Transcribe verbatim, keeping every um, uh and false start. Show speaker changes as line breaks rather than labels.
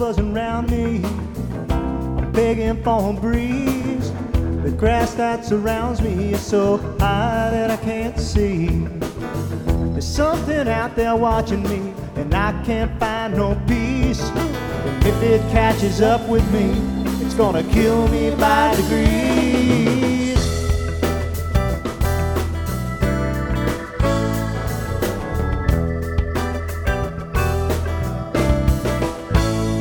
buzzing around me. I'm begging for a breeze. The grass that surrounds me is so high that I can't see. There's something out there watching me, and I can't find no peace. And if it catches up with me, it's gonna kill me by degrees.